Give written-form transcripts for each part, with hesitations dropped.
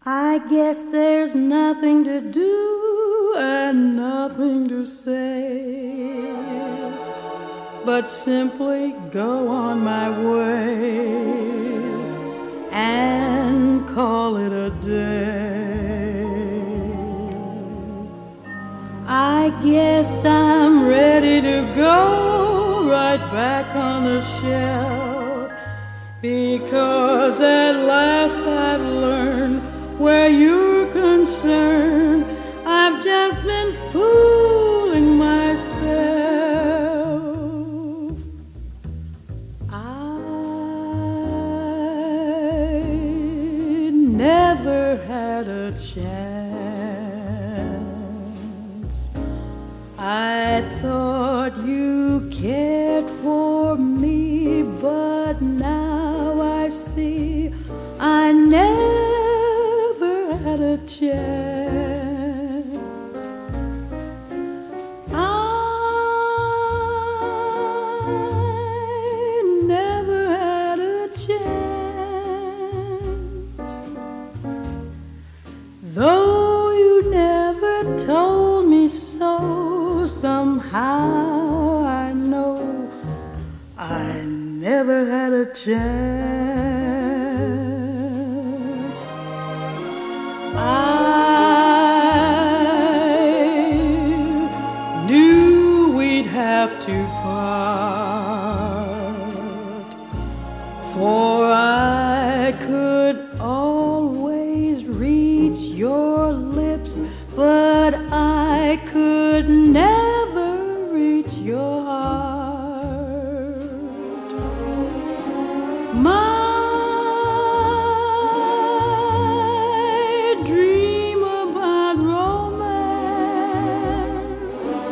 I guess there's nothing to do and nothing to say, but simply go on my way and call it a day. I guess I'm ready to go right back on the shelf, because at last I've learned where you're concerned, I've just been fooling myself. I never had a chance. I thought you cared for me, but now I see I never had a chance. I never had a chance. Though you never told me so, somehow I know I never had a chance. I knew we'd have to part, for I could always reach your lips, but I could never reach your heart. My dream about romance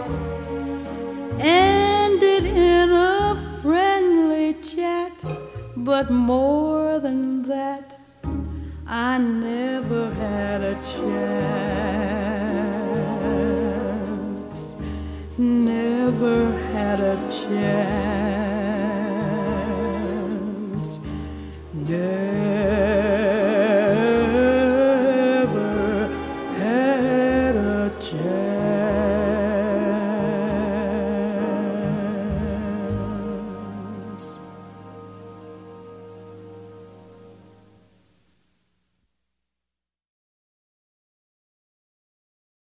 ended in a friendly chat, but more than that, I never had a chance. Never had a chance.